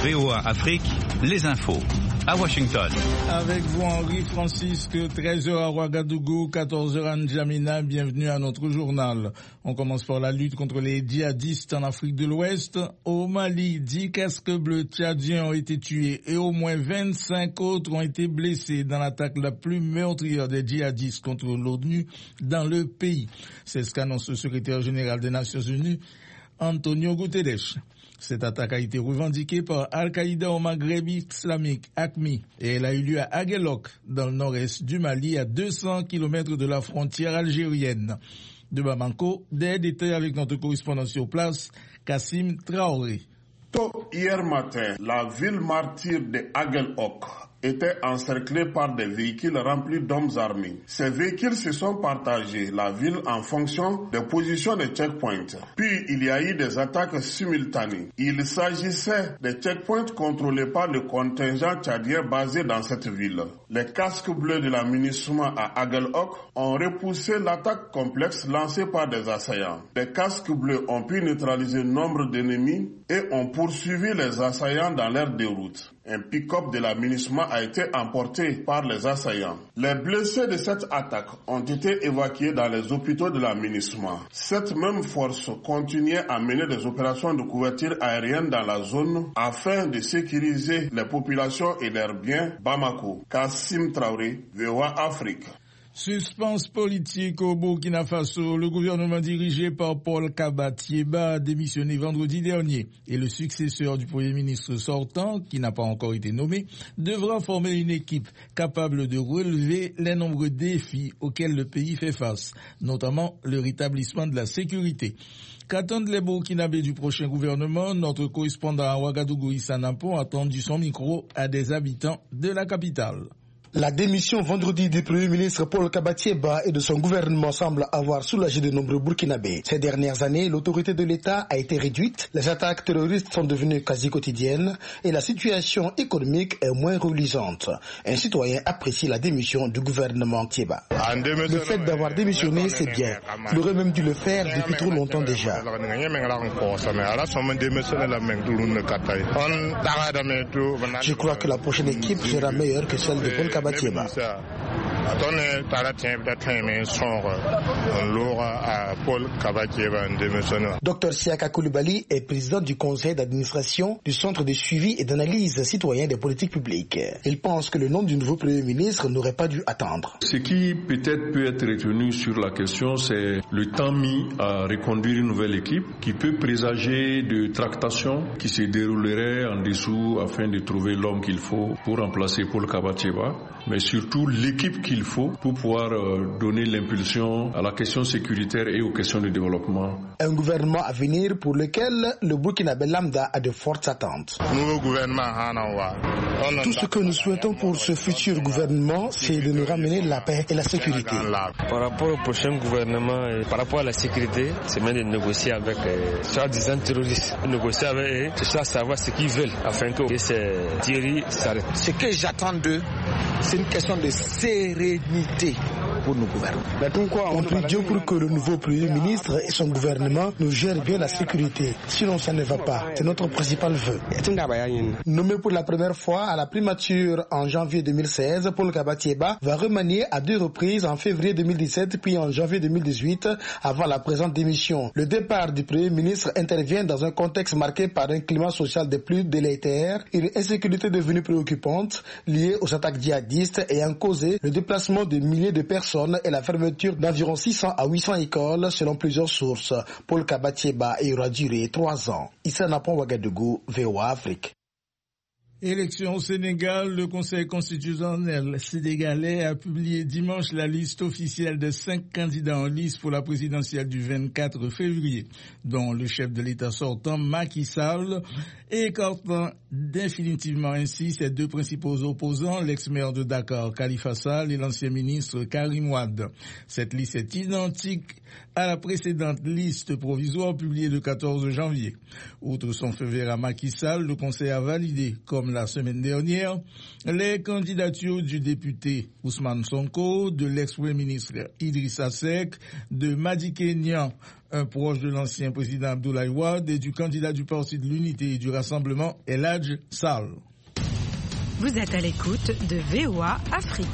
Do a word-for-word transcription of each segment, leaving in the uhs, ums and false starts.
V O A Afrique, les infos. À Washington. Avec vous, Henri Francisque, treize heures à Ouagadougou, quatorze heures à N'Djamena. Bienvenue à notre journal. On commence par la lutte contre les djihadistes en Afrique de l'Ouest. Au Mali, dix casques bleus tchadiens ont été tués et au moins vingt-cinq autres ont été blessés dans l'attaque la plus meurtrière des djihadistes contre l'ONU dans le pays. C'est ce qu'annonce le secrétaire général des Nations Unies, Antonio Guterres. Cette attaque a été revendiquée par Al-Qaïda au Maghreb islamique, A Q M I, et elle a eu lieu à Aguelok, dans le nord-est du Mali, à deux cents kilomètres de la frontière algérienne. De Bamako, des détails avec notre correspondant sur place, Kassim Traoré. Tôt hier matin, la ville martyre de Aguelok était encerclée par des véhicules remplis d'hommes armés. Ces véhicules se sont partagés la ville en fonction des positions des checkpoints. Puis il y a eu des attaques simultanées. Il s'agissait des checkpoints contrôlés par le contingent tchadien basé dans cette ville. Les casques bleus de la MINUSMA à Aguelok ont repoussé l'attaque complexe lancée par des assaillants. Les casques bleus ont pu neutraliser nombre d'ennemis et ont poursuivi les assaillants dans leur déroute. Un pick-up de la MINUSMA a été emporté par les assaillants. Les blessés de cette attaque ont été évacués dans les hôpitaux de la MINUSMA. Cette même force continuait à mener des opérations de couverture aérienne dans la zone afin de sécuriser les populations et leurs biens. Bamako, Kassim Traoré, V O A Afrique. Suspense politique au Burkina Faso. Le gouvernement dirigé par Paul Kabatieba a démissionné vendredi dernier et le successeur du Premier ministre sortant, qui n'a pas encore été nommé, devra former une équipe capable de relever les nombreux défis auxquels le pays fait face, notamment le rétablissement de la sécurité. Qu'attendent les Burkinabés du prochain gouvernement? Notre correspondant à Ouagadougou, Issa Nampon, a tendu son micro à des habitants de la capitale. La démission vendredi du Premier ministre Paul Kabatieba et de son gouvernement semble avoir soulagé de nombreux Burkinabés. Ces dernières années, l'autorité de l'État a été réduite, les attaques terroristes sont devenues quasi quotidiennes et la situation économique est moins reluisante. Un citoyen apprécie la démission du gouvernement Tieba. Le fait d'avoir démissionné, c'est bien. Il aurait même dû le faire depuis trop longtemps déjà. Je crois que la prochaine équipe sera meilleure que celle de Paul Kabatieba. Docteur Siaka Koulibaly est président du conseil d'administration du centre de suivi et d'analyse citoyen des politiques publiques. Il pense que le nom du nouveau Premier ministre n'aurait pas dû attendre. Ce qui peut-être peut être retenu sur la question, c'est le temps mis à reconduire une nouvelle équipe qui peut présager de tractations qui se dérouleraient en dessous afin de trouver l'homme qu'il faut pour remplacer Paul Kabatieba, mais surtout l'équipe qu'il faut pour pouvoir euh, donner l'impulsion à la question sécuritaire et aux questions de développement. Un gouvernement à venir pour lequel le Burkinabé lambda a de fortes attentes. Tout ce que nous souhaitons pour ce futur gouvernement, c'est de nous ramener la paix et la sécurité. Par rapport au prochain gouvernement et par rapport à la sécurité, c'est même de négocier avec euh, soi-disant terroristes. Négocier avec eux, c'est savoir ce qu'ils veulent afin que ces tueries s'arrêtent. Ce que j'attends d'eux, c'est une question de sérénité pour nos gouvernements. On prie Dieu pour que le nouveau Premier ministre et son gouvernement nous gèrent bien la sécurité. Sinon, ça ne va pas. C'est notre principal vœu. Nommé pour la première fois à la primature en janvier deux mille seize, Paul Kabatieba va remanier à deux reprises en février deux mille dix-sept puis en janvier deux mille dix-huit avant la présente démission. Le départ du Premier ministre intervient dans un contexte marqué par un climat social des plus délétères, une insécurité devenue préoccupante liée aux attaques djihadistes ayant causé le déplacement de milliers de personnes et la fermeture d'environ six cents à huit cents écoles selon plusieurs sources. Paul Kabatieba aura duré trois ans. Issa Napon, Ouagadougou, V O A Afrique. Élection au Sénégal, le Conseil constitutionnel sénégalais a publié dimanche la liste officielle de cinq candidats en lice pour la présidentielle du vingt-quatre février, dont le chef de l'État sortant, Macky Sall, écartant définitivement ainsi ses deux principaux opposants, l'ex-maire de Dakar, Khalifa Sall, et l'ancien ministre Karim Wade. Cette liste est identique à la précédente liste provisoire publiée le quatorze janvier. Outre son feu vert à Macky Sall, le Conseil a validé, comme la semaine dernière, les candidatures du député Ousmane Sonko, de l'ex-premier ministre Idrissa Seck, de Madické Niang, un proche de l'ancien président Abdoulaye Wade et du candidat du Parti de l'Unité et du Rassemblement, El Hadj Sall. Vous êtes à l'écoute de V O A Afrique.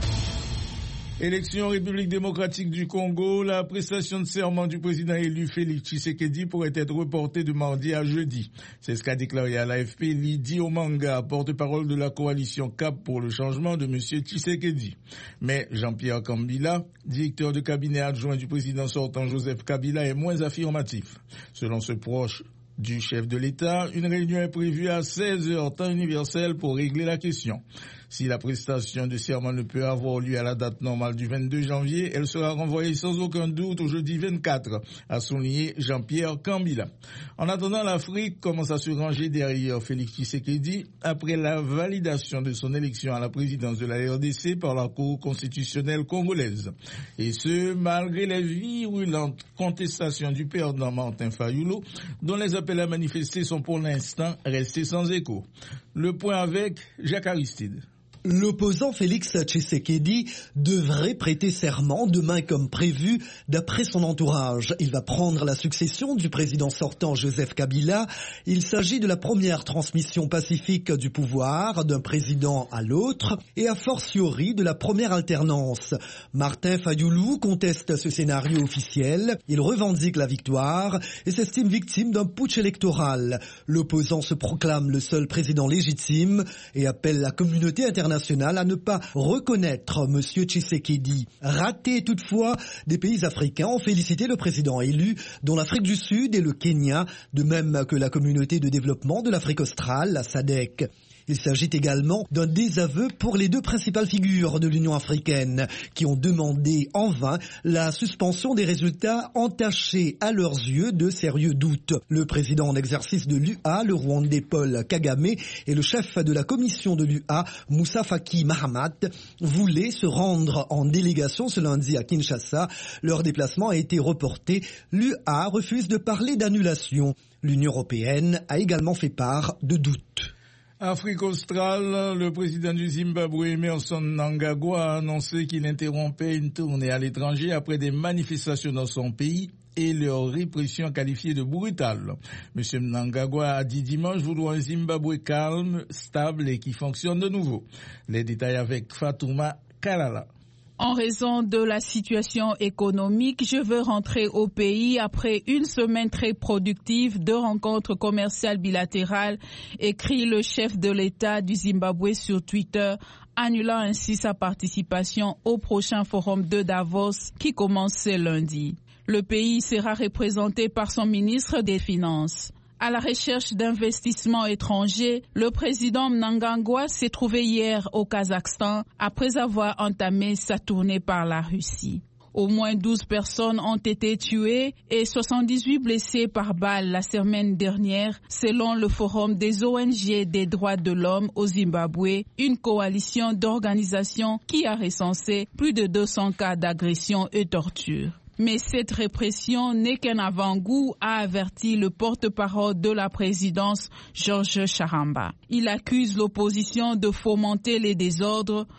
Élection République démocratique du Congo, la prestation de serment du président élu Félix Tshisekedi pourrait être reportée de mardi à jeudi. C'est ce qu'a déclaré à l'A F P Lydie Omanga, porte-parole de la coalition C A P pour le changement de M. Tshisekedi. Mais Jean-Pierre Kambila, directeur de cabinet adjoint du président sortant Joseph Kabila, est moins affirmatif. Selon ce proche du chef de l'État, une réunion est prévue à seize heures temps universel pour régler la question. Si la prestation de serment ne peut avoir lieu à la date normale du vingt-deux janvier, elle sera renvoyée sans aucun doute au jeudi vingt-quatre, a souligné Jean-Pierre Kambila. En attendant, l'Afrique commence à se ranger derrière Félix Tshisekedi après la validation de son élection à la présidence de la R D C par la Cour constitutionnelle congolaise. Et ce, malgré les virulentes contestations du perdant Martin Fayulu, dont les appels à manifester sont pour l'instant restés sans écho. Le point avec Jacques Aristide. L'opposant Félix Tshisekedi devrait prêter serment demain comme prévu d'après son entourage. Il va prendre la succession du président sortant Joseph Kabila. Il s'agit de la première transmission pacifique du pouvoir d'un président à l'autre et a fortiori de la première alternance. Martin Fayulu conteste ce scénario officiel. Il revendique la victoire et s'estime victime d'un putsch électoral. L'opposant se proclame le seul président légitime et appelle la communauté internationale à ne pas reconnaître M. Tshisekedi. Raté toutefois, des pays africains ont félicité le président élu, dont l'Afrique du Sud et le Kenya, de même que la communauté de développement de l'Afrique australe, la S A D C. Il s'agit également d'un désaveu pour les deux principales figures de l'Union africaine qui ont demandé en vain la suspension des résultats entachés à leurs yeux de sérieux doutes. Le président en exercice de l'U A, le Rwandais Paul Kagame, et le chef de la commission de l'U A, Moussa Faki Mahamat, voulaient se rendre en délégation ce lundi à Kinshasa. Leur déplacement a été reporté. L'U A refuse de parler d'annulation. L'Union européenne a également fait part de doutes. Afrique australe, le président du Zimbabwe, Emmerson Mnangagwa, a annoncé qu'il interrompait une tournée à l'étranger après des manifestations dans son pays et leur répression qualifiée de brutale. M. Mnangagwa a dit dimanche vouloir un Zimbabwe calme, stable et qui fonctionne de nouveau. Les détails avec Fatouma Kalala. En raison de la situation économique, je veux rentrer au pays après une semaine très productive de rencontres commerciales bilatérales, écrit le chef de l'État du Zimbabwe sur Twitter, annulant ainsi sa participation au prochain forum de Davos qui commence ce lundi. Le pays sera représenté par son ministre des Finances. À la recherche d'investissements étrangers, le président Mnangagwa s'est trouvé hier au Kazakhstan après avoir entamé sa tournée par la Russie. Au moins douze personnes ont été tuées et soixante-dix-huit blessées par balle la semaine dernière, selon le Forum des O N G des droits de l'homme au Zimbabwe, une coalition d'organisations qui a recensé plus de deux cents cas d'agression et torture. Mais cette répression n'est qu'un avant-goût, a averti le porte-parole de la présidence, George Charamba. Il accuse l'opposition de fomenter les désordres.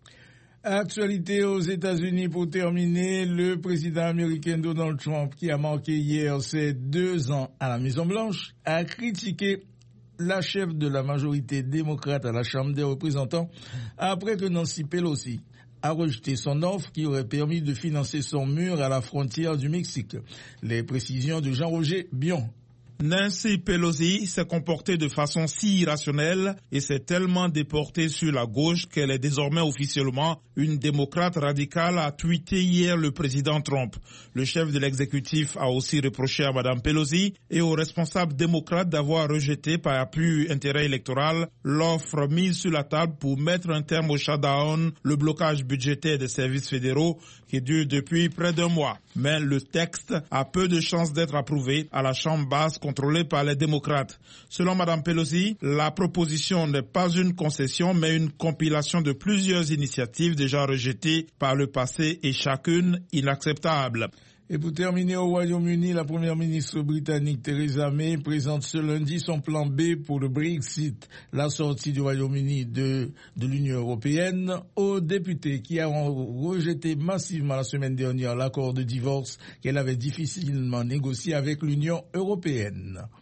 Actualité aux États-Unis pour terminer, le président américain Donald Trump, qui a marqué hier ses deux ans à la Maison-Blanche, a critiqué la chef de la majorité démocrate à la Chambre des représentants après que Nancy Pelosi a rejeté son offre qui aurait permis de financer son mur à la frontière du Mexique. Les précisions de Jean-Roger Bion. Nancy Pelosi s'est comportée de façon si irrationnelle et s'est tellement déportée sur la gauche qu'elle est désormais officiellement une démocrate radicale, a tweeté hier le président Trump. Le chef de l'exécutif a aussi reproché à Mme Pelosi et aux responsables démocrates d'avoir rejeté par appui intérêt électoral l'offre mise sur la table pour mettre un terme au shutdown, le blocage budgétaire des services fédéraux qui dure depuis près d'un mois. Mais le texte a peu de chances d'être approuvé à la Chambre basse contrôlée par les démocrates. Selon Mme Pelosi, la proposition n'est pas une concession mais une compilation de plusieurs initiatives déjà rejetées par le passé et chacune inacceptable. Et pour terminer, au Royaume-Uni, la première ministre britannique Theresa May présente ce lundi son plan B pour le Brexit, la sortie du Royaume-Uni de, de l'Union européenne, aux députés qui ont rejeté massivement la semaine dernière l'accord de divorce qu'elle avait difficilement négocié avec l'Union européenne.